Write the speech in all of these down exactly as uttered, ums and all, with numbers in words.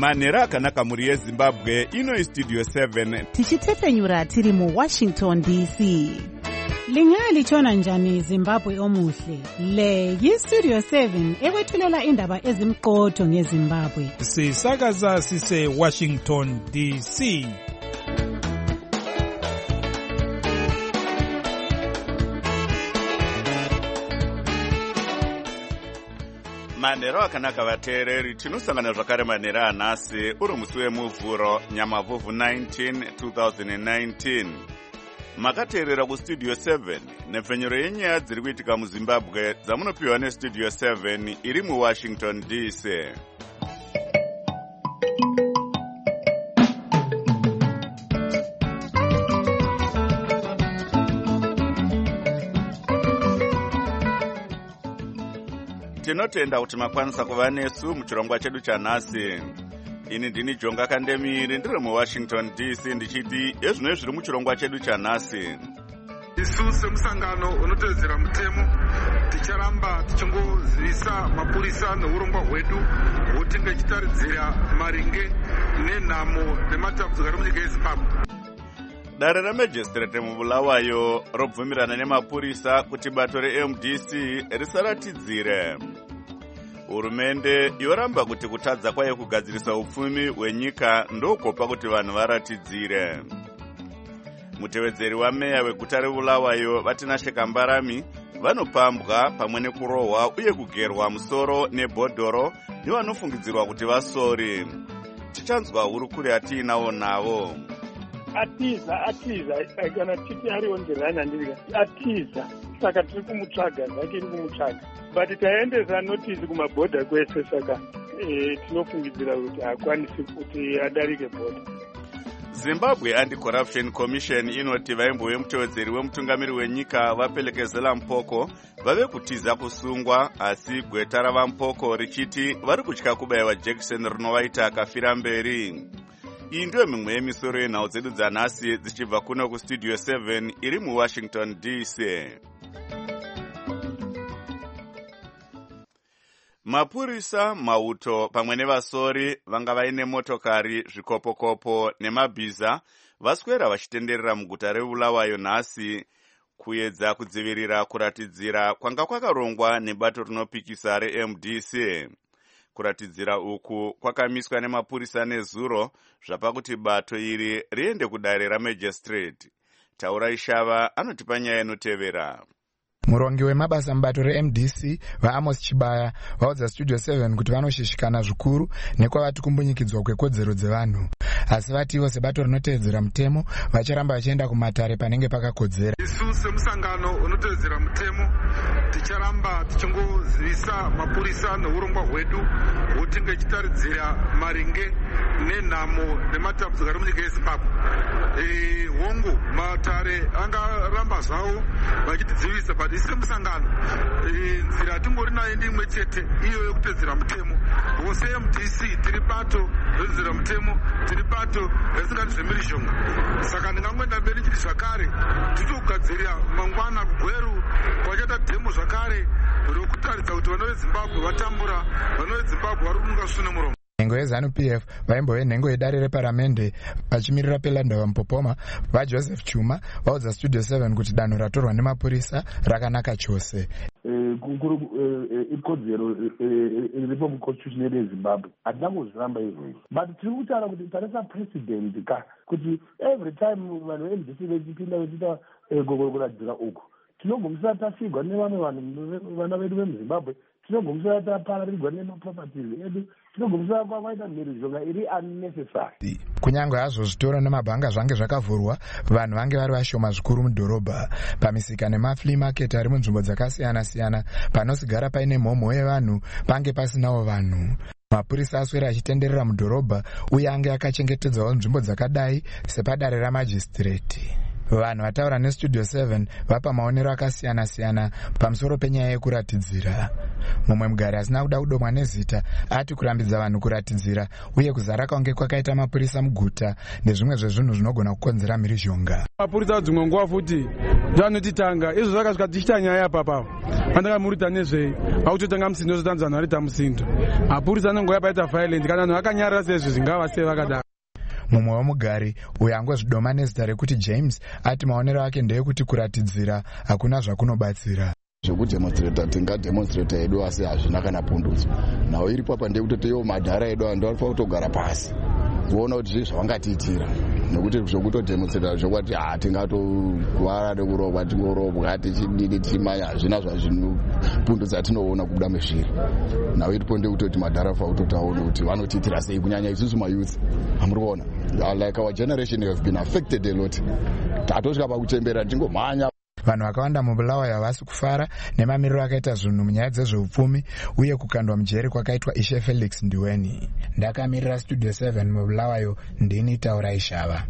Manhero akanaka muri yeZimbabwe, ino Studio seven. Tichitefenyura tiri mu Washington D C. Lingali chona njani Zimbabwe omuhle. Le yi Studio seven ekwethulela indaba ezimqotho ngeZimbabwe. Sisakaza sise Washington D C. Manhero akanaka vateereri, tinosangana zvakare manhero anhasi uri musi wemuvhuro Nyamavhuvhu nineteen twenty nineteen. Makateerera kuStudio seven nepfenyuro yenyaya dziri kuitika muZimbabwe dzamunopiwa neStudio seven iri muWashington D C. Tinotenda kuti makwanisa kuva nesu muchirongwa chedu chanhasi. Ini ndini Jonga Kandemiri ndiri muWashington D C ndichiti ezvino zviri muchirongwa chedu chanhasi. Isu semusangano unotedzera mutemo ticharamba tichingozivisa mapurisa neurongwa hwedu hwotinge chitaridzira maringe nenhamo nematambudziko ari munyika yeZimbabwe. Dare remajistrate mubulawayo robvumirana nemapurisa kuti bato reM D C risaratidzire. Hurumende yoramba kuti kutadza kwayo kugadzirisa upfumi hwenyika ndokopa kuti vanhu varatidzire. Mutevedzeri wameya weguta reBulawayo Vatinashe Kambarami vanopambwa pamwe nekurohwa uye kugerwa musoro nebhodhoro nevanofungidzirwa kuti vasori. Tichanzwa hurukuri atiinawo navo. Atiza, atiza, kana titi ariwo ndirani handivika. Atiza, saka tiri kumutsvaga, zvake iri kumutsvaga. But taendesa notisi kumabhodha kwese, saka e, tinofungidzira kuti hakwanisi kuti adarike bhodha. Zimbabwe Anti-Corruption Commission inoti vaimbove mutevedzeri wemutungamiri wenyika vaPelekezela Mpoko vave kutiza kusungwa, asi gweta ravaMpoko richiti vari kutya kubayiwa jekiseni rinovaita akafira mberi. Iyi ndiyo mimwe yemisoro yenhau dzedu dzanhasi dzichibva kuno kuStudio seven iri muWashington D C. Mapurisa, mauto pamwe nevasori vanga vaine motokari, zvikopokopo nemabhiza vaswera vachitenderera muguta reBulawayo nhasi kuedza kudzivirira kuratidzira kwanga kwakarongwa nebato rinopikisa reM D C. Kuratidzira uku kwakamiswa nemapurisa nezuro zvapakuti bato iri riende kudare ramajistrate. Taura Ishava anotipa nyaya inotevera. Murongi wemabasa mubato reM D C vaAmos Chibaya vaudza Studio seven kuti vanoshishikana zvikuru nekwavati kumbunyikidzwa kwekodzero dzevanhu, asi vatiwo sebato rinotevedzera mutemo vacharamba vachienda kumatare panenge pakakodzera. Isu semusangano unotevedzera mutemo ticharamba tichingozivisa mapurisa neurongwa hwedu hwotinge chitaridzira maringe nenhamo nematambudziko ari munyika yeZimbabwe. E, hongu matare angaramba zvavo vachitidzivisa, but isi semusangano e, nzira tingori nayo ndimwe chete, iyo yekutevedzera mutemo. Vose M D C tiri bato rotevedzera mutemo, tiri bato risingati zvemhirizhonga. Saka ndingangoenda mberi chiti zvakare titogadzirira mangwana kugweru kwachaita dhemo zvakare rokutaridza kuti vano veZimbabwe vatambura, vano veZimbabwe vari kunuka sune muromo. Nhengo yeZanu P F vaimbove nhengo yedare reparamende vachimirira Pelanda Vampopoma vaJoseph Chuma vaudza Studio seven kuti danho ratorwa nemapurisa rakanaka chose. Ikodzero iripo muconstitution yeZimbabwe hatinangozviramba izvozvo, but tiri kutaura kuti tarisa president ka kuti every time vanhu veM D C vechipinda vechiita kuradzira uku tinogumisa tafigwa nevamwe vanhu vana vedu vemuZimbabwe, tinogumisa tapararirwa nemaproperties edu, tinogumisa kwaita mhirizhonga iri unnecessary. Kunyange hazvo zvitoro nemabhanga zvange zvakavhurwa, vanhu vange vari vashoma zvikuru mudhorobha. Pamisika nemaflea market ari munzvimbo dzakasiyana siyana panosigara paine mhomho yevanhu pange pasinawo vanhu. Mapurisa aswera achitenderera mudhorobha uye ange akachengetedzawo nzvimbo dzakadai sepadare ramajistrate. Vanhu vataura nestudio seven vapa maonero akasiyana-siyana pamusoro penyaya yekuratidzira. Mumwe mugari asina kuda kudomwa nezita ati kurambidza vanhu kuratidzira uye kuzara kwaunge kwakaita mapurisa muguta nezvimwe zvezvinhu zvinogona kukonzera mhirizhonga. Mapurisa dzimwe nguva futi zvanotitanga izvo zvakasvika tichita nyaya papapo pandakamurita nezvei vakutotanga musindo zotanza vanhu varita musindo. Mapurisa anongoya paita violent kana vanhu vakanyarara sezvo zvingava sei vakadaro. Mumwe wemugari uyo angozvidoma nezita rekuti James ati maonero ake ndeyekuti kuratidzira hakuna zvakunobatsira. Zvekudemonstrata tingademonstrata edu asi hazvina kana pundutso. Nawo iripo apa ndekutotewo madhara edu andu arifa kutogara pasi kuona kuti zvii zvavangatiitira nekuti zvekutodemonstrata zvokwati ha tingatokuvara nekurobwa tingorobwa tichidini tichimanya hazvina zvazvinopundutsa tinoona kubuda mezviri. Nawo iripo ndekutoti madhara arifa kutotawo nekuti vanotiitira sei kunyanya isusu mayouth. Hamuri kuona like our generation have been affected a lot. Tatosvika pakuchembera tingomhanya. Vanhu vakawanda mubulawayo havasi kufara nemamiriro akaita zvinhu munyaya dzezveupfumi uye kukandwa mujeri kwakaitwa Ishe Felix Ndiweni. Ndakamirira studio seven mubulawayo ndini Taura Ishava.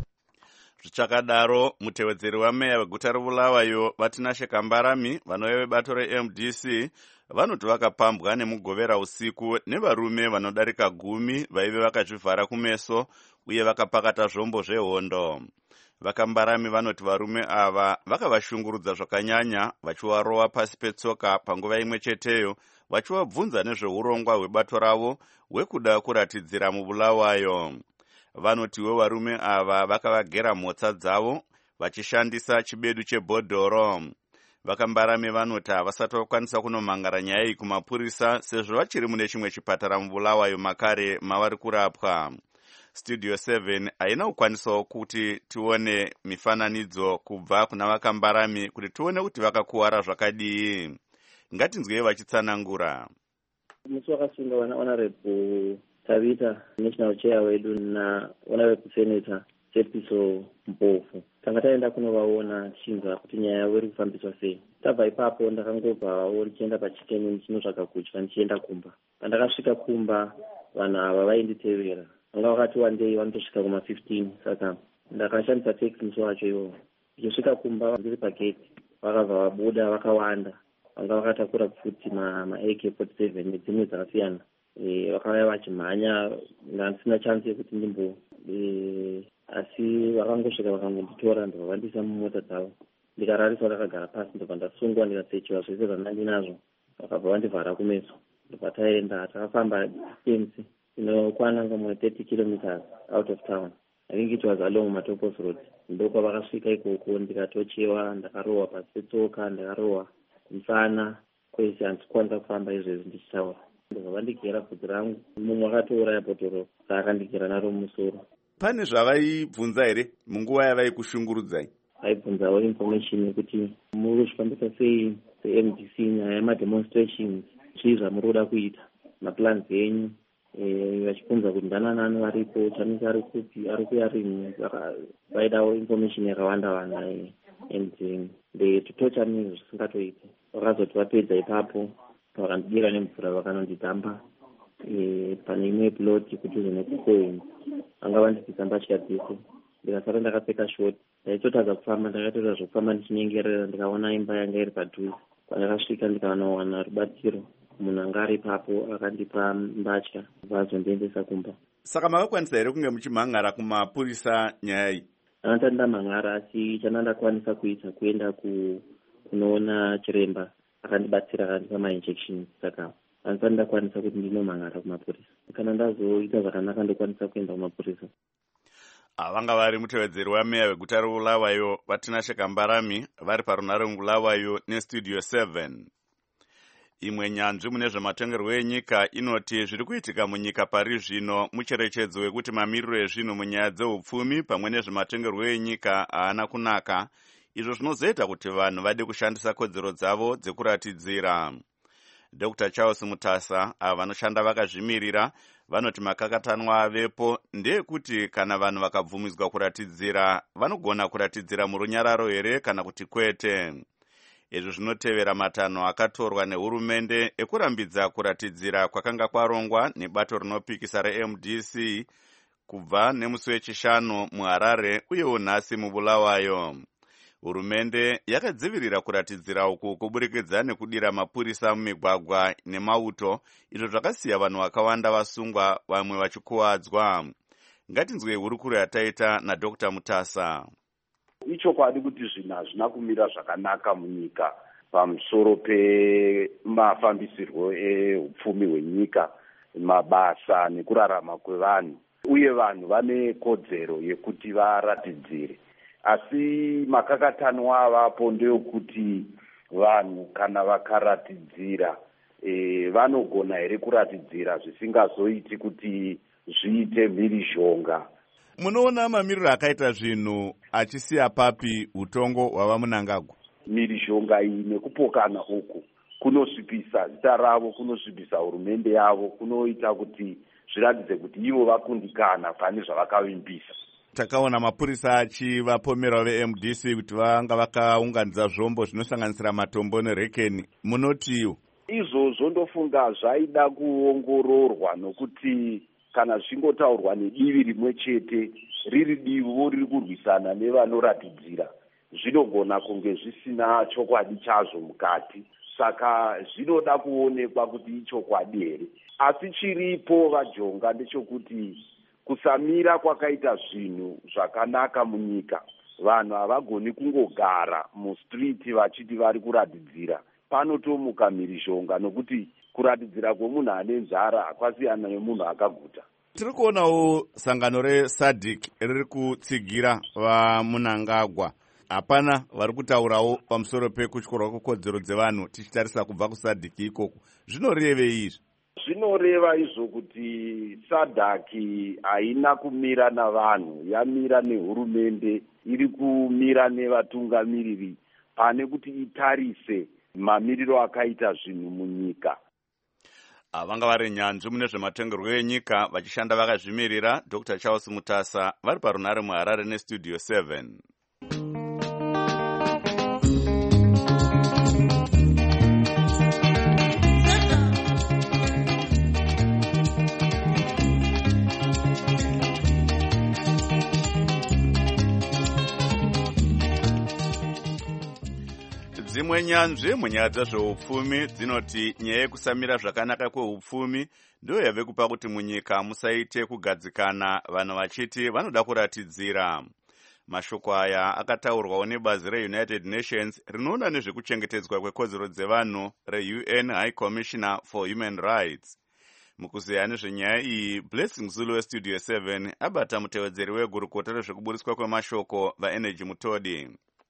Zvichakadaro mutevedzeri wameya weguta reBulawayo Vatinashe Kambarami vanouya vebato reM D C vanoti vakapambwa nemugovera usiku nevarume vanodarika gumi vaive vakazvivhara kumeso uye vakapakata zvombo zvehondo. Vakambarami vanoti varume ava vakavashungurudza zvakanyanya vachivarova pasi petsoka panguva imwe cheteyo vachivabvunza nezveurongwa hwebato ravo hwekuda kuratidzira mubulawayo. Vanotiwo varume ava vakavagera mhotsa dzavo vachishandisa chibedu chebhodhoro. Vakambarami vanoti havasati vakwanisa kunomangara nyaya iyi kumapurisa sezvo vachiri mune chimwe chipatara mubulawayo makare mavari kurapwa. Studio seven haina kukwanisawo kuti tione mifananidzo kubva kuna Vakambarami kuti tione kuti vakakuwara zvakadii. Ngatinzwei vachitsanangura. Musi wakasunga wana honorable Tabita national chair wedu na honorable senator Jepiso Mpofu. Tanga taenda kunovaona tichinzwa kuti nyaya yavo iri kufambiswa sei. Tabva ipapo ndakangobvawo ndichienda pachikeni ndichinotsvaga kudya ndichienda kumba. Pandakasvika kumba vanhu ava vainditevera. Vanga vakati wandei vanotosvika kuma fifteen saka ndakashandisa taxi musi wacho iwowo. Ndichisvika kumba ndiri pagate vakabva vabuda vakawanda. Vanga vakatakura futi ma-A K forty-seven nedzimwe dzakasiyana. Vakauya vachimhanya ndisina chance yekuti ndimbo asi vakangosvika vakangonditora ndikavandisa mumota dzavo. Ndikarariswa ndakagara pasi ndobva ndasungwa ndikasechiwa zvese zvandinazvo. Vakabva vandivhara kumeso. Ndobva taenda takafamba distance inokwana ngamwe thirty kilometers out of town. I think it was along Matopos Road. Ndoko vakasvika ikoko ndikatochewa ndakarohwa pasi petsoka ndakarohwa kumusana kwese handikwanisa kufamba izvezvi ndichitaura. Ndobva vandigera bvudzi rangu mumwe akatouraya bhodhoro raakandikera naro mumusoro. Pane zvavaibvunza here munguva yavaikushungurudzai? Vaibvunzawo information yekuti muri kufambisa sei seM D C nyaya yemademonstrations zvii zvamuri kuda kuita maplans enyu. Vachibvunza kuti ndananani varipo chanisa ari kupi ari kuya rini vaidawo information yakawanda wanda and ndetotocha minhu zvisingatoiti. Vakazoti vapedza ipapo vakandibira nemvura vakanondidhamba pane imwe plot kudhuze nekucoin. Vanga vandipisa mbatya dzese ndikasara ndakapfeka shoti. Ndaitotadza kufamba ndakatoita zvokufamba ndichinyengerera ndikaona imba yanga iri padhuze. Pandakasvika ndikanowana rubatsiro munhu anga ari ipapo akandipa mbatya vazondiendesa kumba. Saka makakwanisa here kunge muchimhangara kumapurisa nyaya iyi? Andati ndamhangara asi chanandakwanisa kuita kuenda kunoona chiremba akandibatsira akandipa mainjections. Saka handisati ndakwanisa kuti ndinomhangara kumapurisa. Kana ndazoita zvakanaka ndokwanisa kuenda kumapurisa. Vanga vari mutevedzeri wameya weguta reBulawayo Vatinashe Kambarami vari parunhare muBulawayo nestudio seven. Imwe nyanzvi mune zvematongerwo enyika inoti zviri kuitika munyika pari zvino mucherechedzo wekuti mamiriro ezvinhu munyaya dzeupfumi pamwe nezvematongerwo enyika haana kunaka, izvo zvinozoita kuti vanhu vade kushandisa kodzero dzavo dzekuratidzira. Doctor Charles Mutasa ava vanoshanda vakazvimirira vanoti makakatanwa avepo ndeyekuti kana vanhu vakabvumidzwa kuratidzira vanogona kuratidzira murunyararo here kana kuti kwete. Izvi zvinotevera matanho akatorwa nehurumende ekurambidza kuratidzira kwakanga kwarongwa nebato rinopikisa reM D C kubva nemusi wechishanu muHarare uyewo nhasi muBulawayo. Hurumende yakadzivirira kuratidzira uku kuburikidza nekudira mapurisa mumigwagwa nemauto, izvo zvakasiya vanhu vakawanda vasungwa, vamwe vachikuwadzwa. Ngatinzwe hurukuro yataita naDr Mutasa. Ichokwadi kuti zvinhu hazvina kumira zvakanaka munyika pamusoro pemafambisirwo eupfumi hwenyika, mabasa nekurarama kwevanhu, uye vanhu vane kodzero yekuti varatidzire. Asi makakatano avapo ndeyokuti vanhu kana vakaratidzira e, vanogona here kuratidzira zvisingazoiti kuti zviite mhirizhonga. Munoona mamiriro akaita zvinhu achisiya papi utongo hwava Mnangagwa? Mhirizhonga iyi nekupokana uku kunosvipisa zita ravo, kunosvipisa hurumende yavo, kunoita kuti zviratidze kuti ivo vakundikana pane zvavakavimbisa. Takaona mapurisa achivapomera ve-M D C kuti vanga vakaunganidza zvombo zvinosanganisira matombo nerekeni. Munotiwo izvozvo ndofunga zvaida kuongororwa, nokuti kana zvingotaurwa nedivi rimwe chete, riri divo riri kurwisana nevanoratidzira, zvinogona kunge zvisina chokwadi chazvo mukati. Saka zvinoda kuonekwa kuti ichokwadi here. Asi chiripo vajonga ndechokuti kusamira kwakaita zvinhu zvakanaka munyika. Vanhu havagoni kungogara mustriti vachiti vari kuratidzira. Panotomuka mhirizhonga, nokuti kuratidzira kwemunhu ane nzara kwasiyana nemunhu akaguta. Tiri kuonawo sangano reSADC riri kutsigira vaMnangagwa. Hapana vari kutaurawo pamusoro pekutyorwa kwekodzero dzevanhu tichitarisa kubva kuSADC ikoko. Zvinorevei izvi? Zvinoreva izvo kuti SADC haina kumira navanhu, yamira nehurumende, iri kumira nevatungamiriri pane kuti itarise mamiriro akaita zvinhu munyika. Vanga vari nyanzvi mune zvematongerwo enyika vachishanda vakazvimirira. Dr Charles Mutasa vari parunare muHarare neStudio seven. Dzimwe nyanzvi munyaya dzezveupfumi dzinoti nyaya yekusamira zvakanaka kweupfumi ndiyo yave kupa kuti munyika musaite kugadzikana, vanhu vachiti vanoda kuratidzira. Mashoko aya akataurwawo nebazi reUnited Nations rinoona nezvekuchengetedzwa kwekodzero dzevanhu reU N High Commissioner for Human Rights. Mukuzeya nezvenyaya iyi, Blessing Zulu weStudio seven abata mutevedzeri wegurukota rezvekuburiswa kwemashoko vaEnergy Mutodi.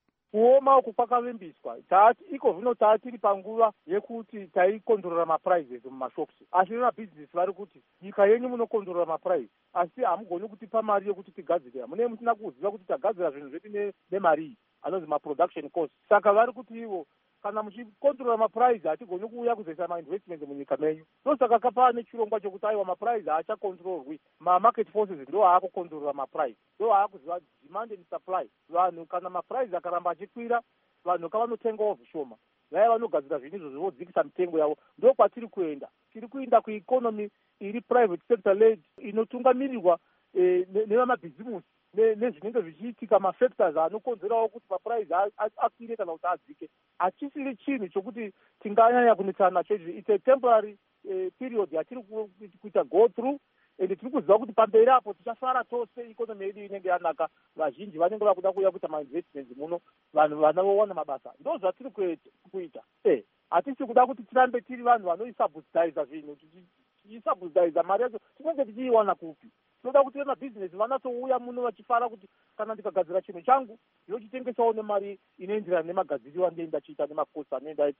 Kuoma uku kwakavimbiswa, iko zvino taatiri panguva yekuti taikondorora maprizes mumashopusi. Asi vemabhizinesi vari kuti nyika yenyu munokondorora maprizes, asi hamugoni kutipa mari yekuti tigadzire. Mune musina kuziva kuti tagadzira zvinhu zvedu nemari iyi, anonzi maproduction cost. Saka vari kuti ivo kana muchikondorora maprizes hatigoni kuuya kuzoisa mainvestment munyika menyu. Ndosaka kapaa nechirongwa chokuti aiwa maprizes haachakontrolwi, mamarket forces ndo haakukondorora maprizes, ndo haakuziva demand and supply. Vanhu kana maprizes akaramba achikwira, vanhu kavanotengawo zvishoma, vaya vanogadzira zvinhu izvo zvodzikisa mitengo yavo. Ndo kwatiri kuenda, tiri kuenda kueconomy iri private sector led, inotungamirirwa eh, nevamabhizimusi nezvinenge zvichiitika, mafactors anokonzerawo kuti mapurice akwire kana kuti adzike. Hachisiri chinhu chokuti tinganyanya kunetsana nacho. It's a temporary uh, period yatiri kuita go through, ende tiri kuziva kuti pamberi apo tichafara tose, ikonomi yedu inenge yanaka, vazhinji vanenge vakuda kuuya kuita mainvestments muno, vanhu vanowana mabasa. Ndo zvatiri kuita. Eh, hatisi kuda kuti tirambe tiri vanhu vanoisubsidiza zvinhu, tichisubsidiza mari yacho tinenge tichiiwana kupi. Tinoda kuti vemabhizinesi vanatsouya muno vachifara kuti kana ndikagadzira chinhu changu yochitengesawo nemari inoenderana nemagadziriro andei ndachiita nemakosi anenge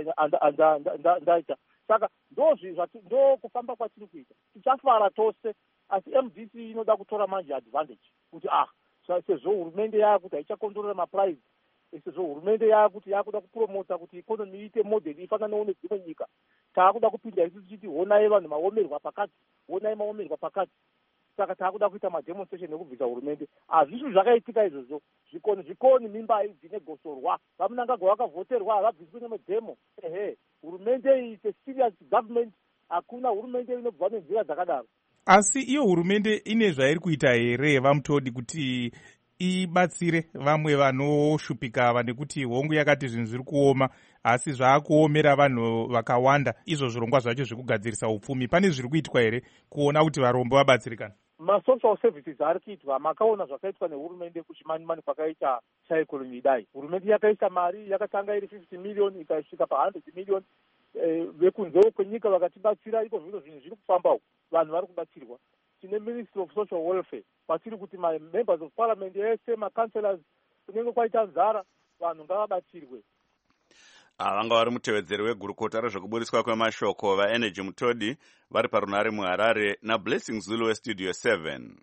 ndaita. Saka ndo kufamba kwatiri kuita, tichafara tose. Asi M D C inoda kutora manje advantage kuti ah sezvo hurumende yakuti haichakondorora mapurice, sezvo hurumende yakuti yakuda kupromota kuti ikonomi iite model ifananewo nedzimwe nyika, taakuda kupinda isu tichiti honai vanhu maomerwa pakati, honai maomerwa pakati. Saka taakuda kuita mademonstration nekubvisa hurumende. Hazvisvo zvakaitika izvozvo. Zvikoni zvikoni mimba dzine gosorwa, vaMnangagwa vakavhoterwa havabviswi nemedemo. Ehe, hurumende iyi is a serious government, hakuna hurumende inobva nenzira dzakadaro. Asi iyo hurumende ine zvairi kuita here vaMutodi kuti ibatsire vamwe vanoshupika ava, nekuti hongu yakati zvinhu zviri kuoma asi zvaakuomera vanhu vakawanda, izvo zvirongwa zvacho zvekugadzirisa upfumi. Pane zviri kuitwa here kuona kuti varombo vabatsirikana? masocial services ari kuitwa, makaona zvakaitwa nehurumende kuchimani-mani kwakaita chaikoloni idai. Hurumende yakaisa mari, yakatanga iri fifty million ikasvika pa one hundred million. Vekunzewo kwenyika vakatibatsira, iko zvino zvinhu zviri kufambawo, vanhu vari kubatsirwa. Tine Ministry of Social Welfare, patiri kuti ma-members of parliament ese, ma-councillors, kunenge kwaita nzara, vanhu ngavabatsirwe. Vanga vari mutevedzeri wegurukota rezvekuburiswa kwemashoko vaenergy Mutodi vari parunare muHarare naBlessing Zulu westudio seven.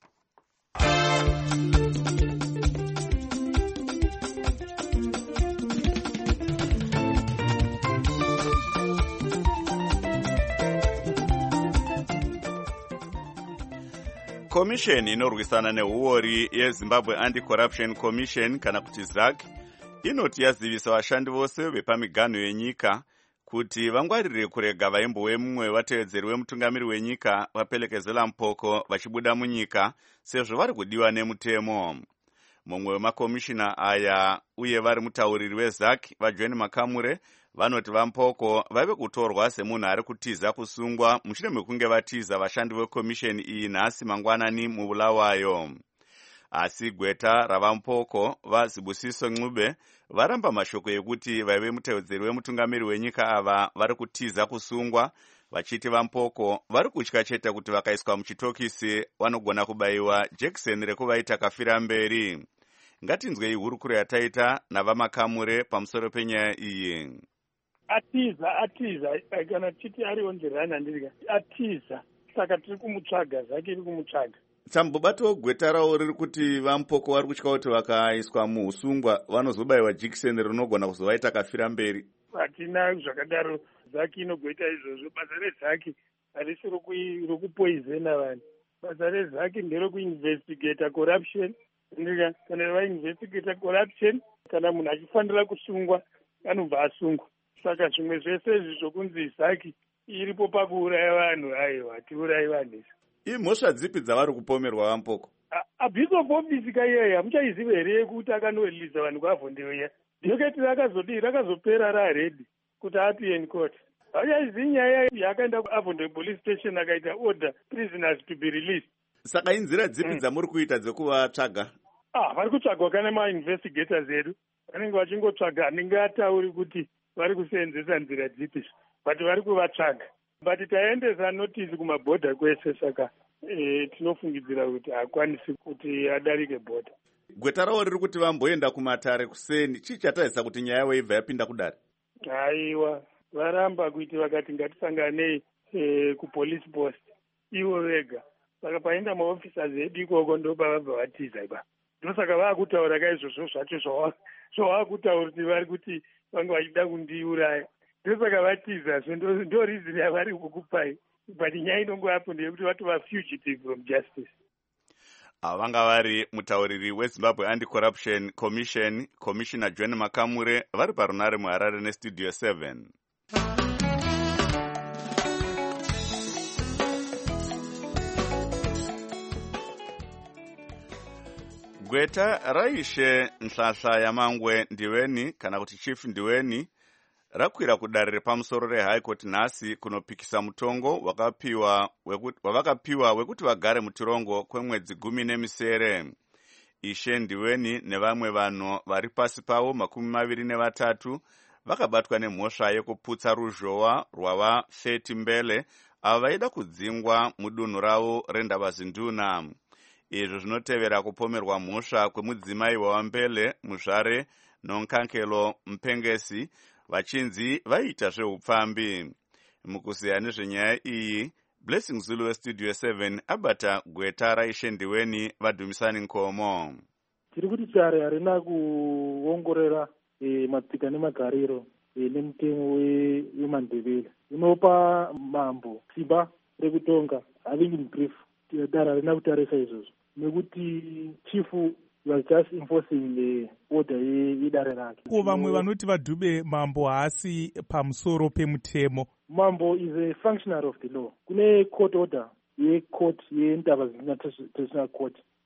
Komisheni inorwisana nehuori yeZimbabwe Anti-Corruption Commission kana kuti Z A C inoti yazivisa vashandi vose vepamiganho yenyika kuti vangwarire kurega vaimbowe mumwe vatevedzeri wemutungamiri wenyika vapelekezela mpoko vachibuda munyika sezvo vari kudiwa nemutemo. Mumwe wemakomishina aya uye vari mutauriri weZ A C vaJohn Makamure vanoti vampoko vave kutorwa semunhu ari kutiza kusungwa mushure mekunge vatiza vashandi vekomisheni iyi nhasi mangwanani mubulawayo. Asi gweta ravampoko vaZibusiso Ncube varamba mashoko ekuti vaive mutevedzeri wemutungamiri wenyika ava vari kutiza kusungwa, vachiti vampoko vari kutya chete kuti vakaiswa muchitokisi vanogona kubayiwa jekiseni rekuvaita kafira mberi. Ngatinzwei hurukuro yataita navaMakamure pamusoro penyaya iyi. Atiza, atiza, kana titi ariwo ndirana ndirika. Atiza, saka tiri kumutsvaga, zake iri kumutsvaga. Tambobatawo gweta rawo riri kuti vampoko vari kutya kuti vakaiswa muusungwa vanozobayiwa jikiseni rinogona kuzovaita kafira mberi. Hatina zvakadaro, zaki inogoita izvozvo. Basa rezaki harisi rokupoizena vanhu. Basa rezaki nderokuinvestigata corruption. Kana vainvestigata corruption, kana munhu achifanira kusungwa anobva asungwa. Saka zvimwe zvese izvi zvokunzi zaki iripo pakuuraya vanhu, aiwa hatiurayi vanhu. Imhosva dzipi dzavari kupomerwa vampoko? Abhishopu ofisi kaiyeya hamuchaiziva here kuti akanoriridza vanhu kwavhondeweya. Dhoketi rakazodii rakazopera raredhi kuti apie in court. Hauchaizivi nyaya yakaenda kuAvhonde police station akaita order prisoners to be released. Saka inzira dzipi dzamuri kuita dzekuvatsvaga? Ah, vari kutsvagwa kana ma-investigators edu. Vanenge vachingotsvaga, handingatauri kuti vari kuseenzesa nzira dzipi, but vari kuvatsvaga. But taendesa notice kumabhodha kwese, saka e, tinofungidzira kuti hakwanisi kuti adarike bhodha. Gweta rawo riri kuti vamboenda kumatare kuseni, chii chataisa kuti nyaya yawo ibva yapinda kudare? Haiwa, varamba kuti vakati ngatisanganei e, kupolice post ivo vega. Saka paenda maofficers edu ikoko ndopavabva vatiza ipa. Ndosaka vaakutaura kaizvozvo zvacho zvavakutaura kuti vari kuti vanga vachida kundiuraya. Ndosaka vatiza, ndo reason yavari kukupai. But nyaya inongoapo ndeyekuti vatova fugitive from justice. Vanga vari mutauriri weZimbabwe Anti-Corruption Commission, Commissioner John Makamure, vari parunare muHarare nestudio seven. Gweta raishe Nhlahla Yamangwe Ndiweni kana kuti Chief Ndiweni rakwira kudare repamusoro reHigh Court nhasi kunopikisa mutongo wakapiwa wekuti wavakapiwa wekuti vagare mutirongo kwemwedzi gumi nemisere. Ishe Ndiweni nevamwe vanhu vari pasi pavo makumi maviri nevatatu vakabatwa nemhosva yekuputsa ruzhowa rwava thirty mbele ava vaida kudzingwa mudunhu ravo reNdabazinduna. Izvo zvinotevera kupomerwa mhosva kwemudzimai wawambele muzvare Nonkankelo Mpengesi vachinzi vaita zveupfambi. Mukuziya nezvenyaya iyi, Blessing Zulu westudio seven abata gweta raishe Ndiweni vadhumisani nkomo. Tiri kuti chare harina kuongorera e, matsika nemagariro e, nemutemo weMandebele. Unopa mambo simba rekutonga, having in brief, dare harina kutarisa izvozvo. Nekuti chifu was just enforcing the order yedare rake. Ko vamwe vanoti vadhube mambo haasi pamusoro pemutemo. Mambo is a functionary of the law. Kune court order ye court ye Ndabazinduna Traditional Court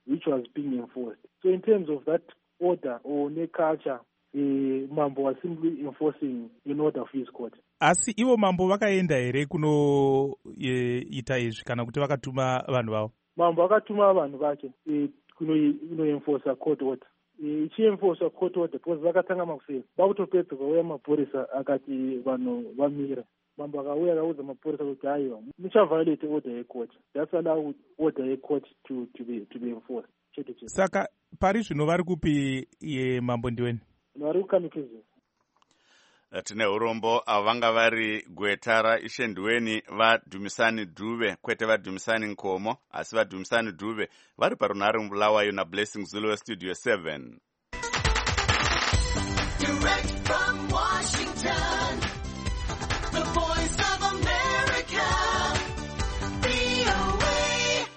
which was being enforced. So in terms of that order or ne culture, uh, Mambo was simply enforcing an order of his court. Asi ivo Mambo vakaenda here kunoita izvi kana kuti vakatuma vanhu vavo? Mambo vakatuma vanhu vake kunoenforsa court order. Ichienforsa court order because vakatanga makuseni vakutopedza kwauya mapurisa akati vanhu vamira. Mambo akauya akaudza mapurisa kuti aiwa muchaviolate order yecourt. That's allowed order yecourt to to be to be enforced. Chete chete. Saka pari zvino vari kupi ye Mambo ndiweni? Vari kukamikizwa. Tine urombo avanga vari gweta raIshe Ndiweni vaDhumisani Dube kwete vaDhumisani Nkomo asi vaDhumisani Dube vari parunhare mubulawayo naBlessing Zulu weStudio seven. Direct from Washington, the voice of America, V O A.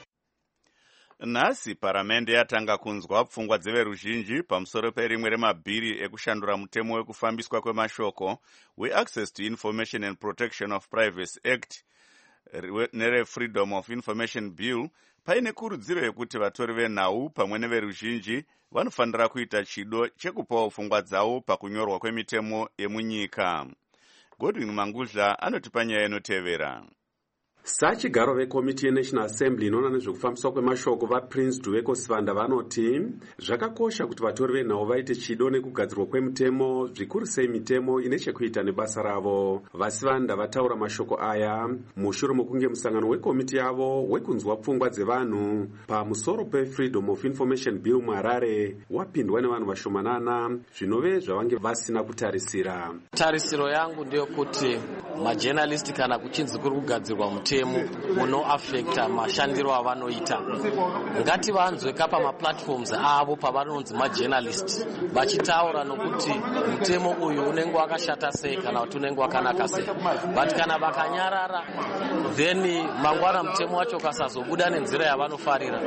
Nhasi paramende yatanga kunzwa pfungwa dzeveruzhinji pamusoro perimwe remabhiri ekushandura mutemo wekufambiswa kwemashoko weAccess to Information and Protection of Privacy Act nereFreedom of Information Bill, paine kurudziro yekuti vatori venhau pamwe neveruzhinji vanofanira kuita chido chekupawo pfungwa dzavo pakunyorwa kwemitemo yemunyika. Godwin Mangudla anotipa nyaya inotevera. Sachigaro vekomiti yeNational Assembly inoona nezvekufambiswa kwemashoko vaPrince Duweko Sivanda vanoti zvakakosha kuti vatori venhau vaite chido nekugadzirwa kwemutemo, zvikuru sei mitemo ine chekuita nebasa ravo. VaSivanda vataura mashoko aya mushure mokunge musangano wekomiti yavo wekunzwa pfungwa dzevanhu pamusoro peFreedom of Information Bill muHarare wapindwa nevanhu vashomanana zvinove zvavange vasina kutarisira. Tarisiro yangu ndeyekuti majournalist kana kuchinzi kuri kugadzirwa mutemo unoafekta mashandiro avanoita, ngati vanzweka pamaplatforms avo pavanonzi majournalist vachitaura nokuti mutemo uyu unenge wakashata sei kana kuti unenge wakanaka sei, but kana vakanyarara then mangwana mutemo wacho kasazobuda nenzira yavanofarira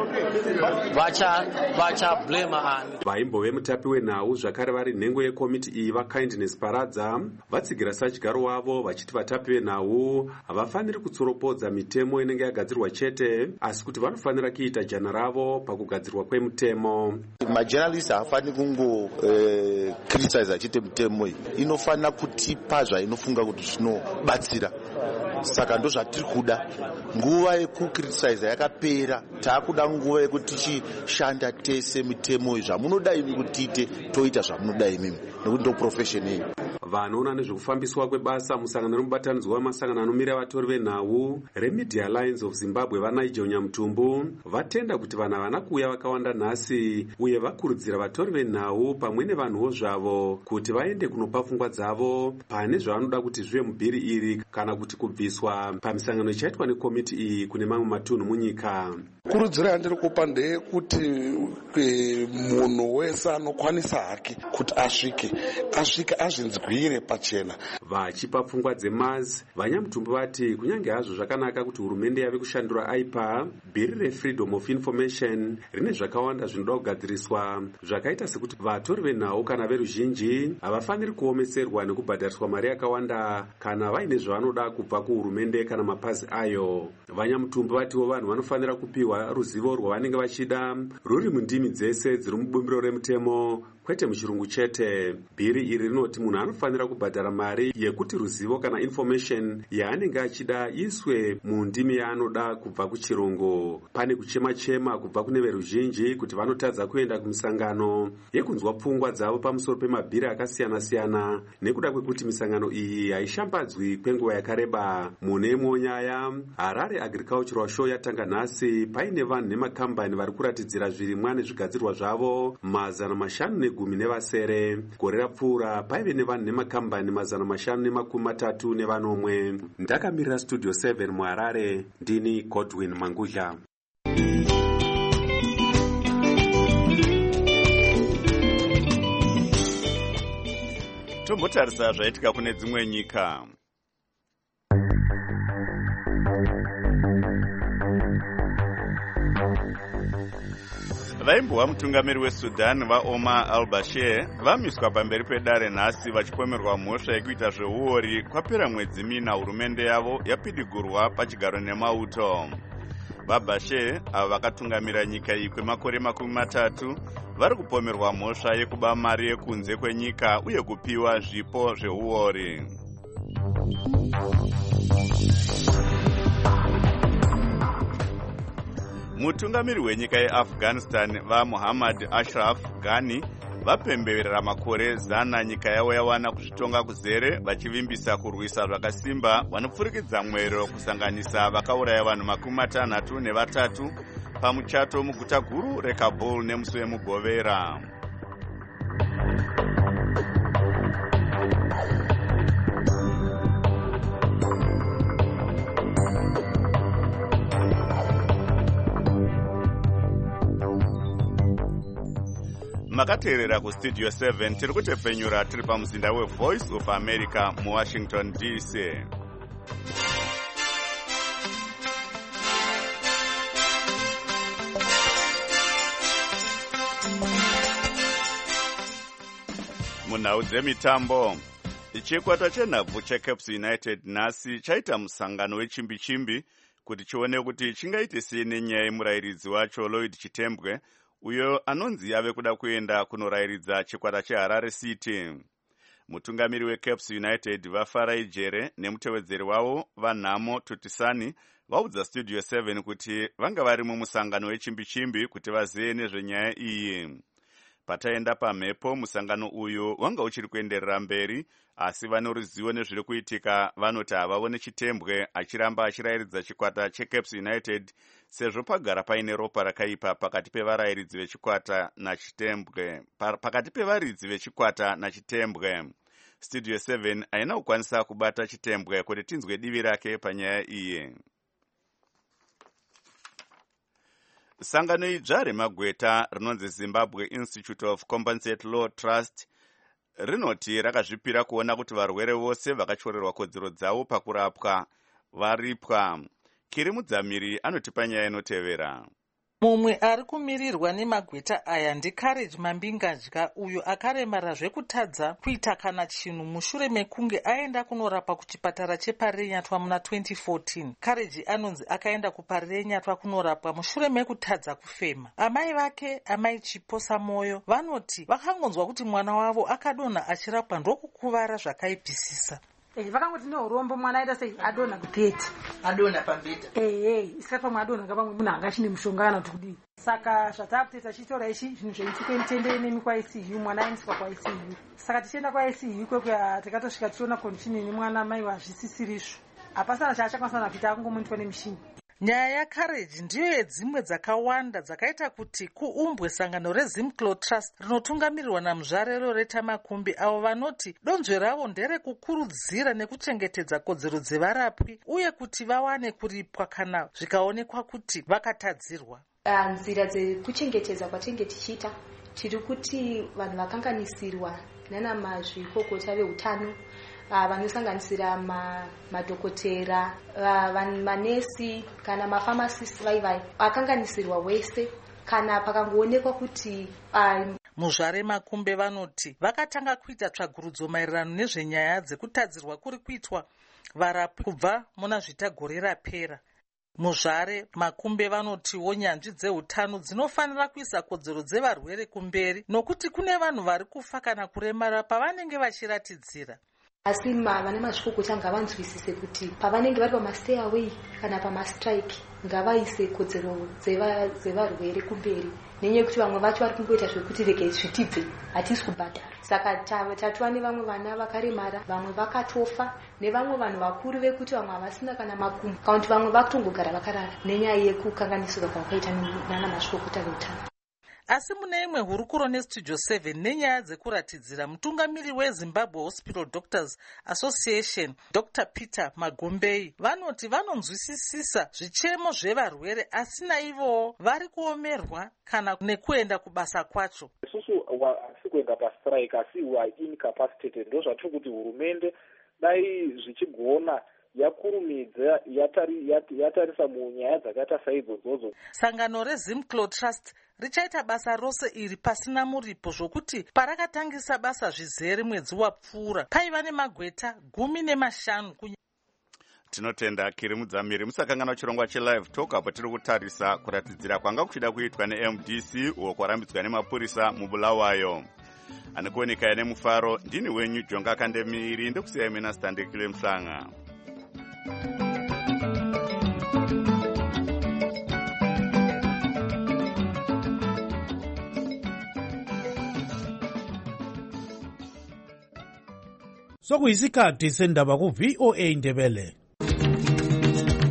vacha vacha blame ani. Vaimbove mutapi wenhau zvakare vari nhengo yekomiti iyi vaKindness Paradza vatsigira sachigaro wavo vachiti vatapi venhau havafaniri kutsoropodza mitemo inenge yagadzirwa chete asi kuti vanofanira kuita jana ravo pakugadzirwa kwemutemo. Majournalist haafaniri kungo eh, criticize achite mitemo iyi, inofanira kutipa zvainofunga kuti zvinobatsira. Saka ndo zvatiri kuda. Nguva yekukriticize yakapera, taakuda nguva yekuti tichishanda tese mitemo iyi zvamunoda imi kutiite toita zvamunoda imimi nekuti ndo profession iyi. Vanoona nezvekufambiswa kwebasa musangano remubatanidzwa wamasangano anomira vatori venhau reMedia Alliance of Zimbabwe vaNigel Nyamutumbu vatenda kuti vanhu havana kuuya vakawanda nhasi uye vakurudzira vatori venhau pamwe nevanhuwo zvavo kuti vaende kunopa pfungwa dzavo pane zvavanoda kuti zvive mubhiri iri kana kuti kubviswa pamisangano ichaitwa nekomiti iyi kune mamwe matunhu munyika. Kurudziro yandiri kupa ndeyekuti munhu wese anokwanisa hake kuti asvike asvike azvinzwire pachena. Vachipa pfungwa dzemazi vaNyamutumbu vati kunyange hazvo zvakanaka kuti hurumende yave kushandura aipa, bhiri reFreedom of Information rine zvakawanda zvinoda kugadziriswa zvakaita sekuti vatori venhau kana veruzhinji havafaniri kuomeserwa nekubhadhariswa mari yakawanda kana vaine zvavanoda kubva kuhurumende kana mapazi ayo. VaNyamutumbu vatiwo vanhu vanofanira kupiwa ruzivo rwavanenge vachida ruri mundimi dzese dziri mubumbiro remutemo kwete muchirungu chete. Bhiri iri rinoti munhu anofanira kubhadhara mari yekuti ruzivo kana information yaanenge achida iswe mundimi yaanoda kubva kuchirungu. Pane kuchema-chema kubva kune veruzhinji kuti vanotadza kuenda kumisangano yekunzwa pfungwa dzavo pamusoro pemabhiri akasiyana-siyana nekuda kwekuti misangano iyi haishambadzwi kwenguva yakareba. Mune imwe nyaya, Harare Agricultural Show yatanga nhasi paine vanhu nemakambani vari kuratidzira zvirimwa nezvigadzirwa zvavo mazana mashanu negumi nevasere. Gore rapfuura paive nevanhu nemakambani mazana mashanu nemakumi matatu nevanomwe. Ndakamirira Studio seven muHarare, ndini Godwin Mangudla. Tombotarisa zvaitika kune dzimwe nyika. Vaimbova mutungamiri weSudan vaOmar al-Bashir vamiswa pamberi pedare nhasi vachipomerwa mhosva yekuita zveuori kwapera mwedzi mina hurumende yavo yapidigurwa pachigaro nemauto. babashe avo vakatungamira nyika iyi kwemakore makumi matatu vari kupomerwa mhosva yekuba mari yekunze kwenyika uye kupiwa zvipo zveuori. Mutungamiri wenyika yeAfghanistan vaMuhammad Ashraf Ghani vapemberera makore zana nyika yavo yawana kuzvitonga kuzere vachivimbisa kurwisa zvakasimba vanopfurikidza mwero kusanganisa vakauraya vanhu makumi matanhatu nevatatu pamuchato muguta guru reKabul nemusi wemugovera. Makateerera kustudio seven tiri kutepfenyura tiri pamuzinda weVoice of America muWashington D C. Munhau dzemitambo, chikwata chenhabvu cheCaps United nhasi chaita musangano wechimbi-chimbi kuti chione kuti chingaite sei nenyaya yemurayiridzi wacho Lloyd Chitembwe uyo anonzi ave kuda kuenda kunorayiridza chikwata cheHarare City. Mutungamiri weCaps United vaFarai Jere nemutevedzeri wavo vaNhamo Tutisani vaudza Studio seven kuti vanga vari mumusangano wechimbi-chimbi kuti vazive nezvenyaya iyi. Pataenda pamhepo musangano uyu wanga uchiri kuenderera mberi, asi vane ruzivo nezviri kuitika vanoti havaone Chitembwe achiramba achirayiridza chikwata cheCaps United sezvo pagara paine ropa rakaipa pakati pevarayiridzi vechikwata naChitembwe pakati pevaridzi vechikwata naChitembwe. Studio seven haina kukwanisa kubata Chitembwe kuti tinzwe divi rake panyaya iyi. Sangano idzva remagweta rinonzi Zimbabwe Institute of Compensate Law Trust rinoti rakazvipira kuona kuti varwere vose vakachorerwa kodzero dzavo pakurapwa varipwa. Kiri Mudzamiri anoti panyaya inotevera. Mumwe ari kumirirwa nemagweta aya ndiCourage Mambingadya, uyo akaremara zvekutadza kuita kana chinhu mushure mekunge aenda kunorapa kuchipatara cheParenyatwa muna twenty fourteen. Courage anonzi akaenda kuParenyatwa kunorapwa mushure mekutadza kufema. Amai vake, Amai Chiposa Moyo, vanoti vakangonzwa kuti mwana wavo akadonha achirapwa ndokukuvara zvakaipisisa. Eh, vakangoti neurombo mwana aita sei adonha kubhedhi. Adonha pabhedha. Eh, eh, isati pamwe adonha ngapamwe munhu anga chine mushonga kana kuti kudii. Saka zvatakutoita chitora ichi zvinhu zveitika mitende nemi kwaI C U, mwana aendeswa kwaI C U. Saka tichienda kwaI C U kwekwe tikatosvika tichiona condition nemwana mai wazvisisirizvo. Hapasana chaachakwanisa kuita akungomuitwa nemishini. Nyaya yaCourage ndiyo yedzimwe dzakawanda dzakaita kuti kuumbwe sangano reZimclaw Trust rinotungamirirwa namuzvare Loretta Makumbi, avo vanoti donzvo ravo nderekukurudzira nekuchengetedza kodzero dzevarapwi uye kuti vawane kuripwa kana zvikaonekwa kuti vakatadzirwa. Nzira dzekuchengetedza kwatenge tichiita tiri kuti vanhu vakanganisirwa nana mazvikokota veutano vanosanganisira madhokotera, manesi kana mafamasisti vaivai akanganisirwa wese kana pakangoonekwa kuti muzvare Makumbe vanoti vakatanga kuita tsvagurudzo maererano nezvenyaya dzekutadzirwa kuri kuitwa varapwi kubva muna zvita gore rapera. Muzvare Makumbe vanotiwo nyanzvi dzeutano dzinofanira kuisa kodzero dzevarwere kumberi nokuti kune vanhu vari kufa kana kuremara pavanenge vachiratidzira. Asi vana mazvikokota ngavanzwisise kuti pavanenge vari pamastay-away kana pamastrike ngavaise kodzero dzevarwere kumberi, nenyaya yekuti vamwe vacho vari kungoita zvekuti rege zvitibve hatisi kubhadhara. Saka tatova nevamwe vana vakaremara, vamwe vakatofa, nevamwe vanhu vakuru vekuti vamwe havasina kana makumbo, kana kuti vamwe vakutongogara vakarara nenyaya yekukanganisirwa kwakaita nana mazvikokota veutano. Asi mune imwe hurukuro neStudio seven nenyaya dzekuratidzira, mutungamiri weZimbabwe Hospital Doctors Association Doctor Peter Magombei vanoti vanonzwisisisa zvichemo zvevarwere asi naivowo vari kuomerwa kana nekuenda kubasa kwacho. Isusu hasi kuenda pastrike asi we are incapacitated. Ndo zvatiri kuti hurumende dai zvichigona yakurumidza yatarisa munyaya dzakaita saidzodzo. Sangano reZimclaw Trust richaita basa rose iri pasina muripo, zvokuti parakatangisa basa zvizere mwedzi wapfuura paiva nemagweta gumi nemashanu. tinotenda Kiri Mudzamiri. Musakangana chirongwa chelive talk apo tiri kutarisa kuratidzira kwanga kuchida kuitwa neM D C uko kwarambidzwa nemapurisa mubulawayo. Anokuoneka nemufaro ndini wenyu Jonga Kandemiri ndokusiyai mina Standekile Mhlanga. Sokuyisikhathi sendaba ku V O A Ndebele.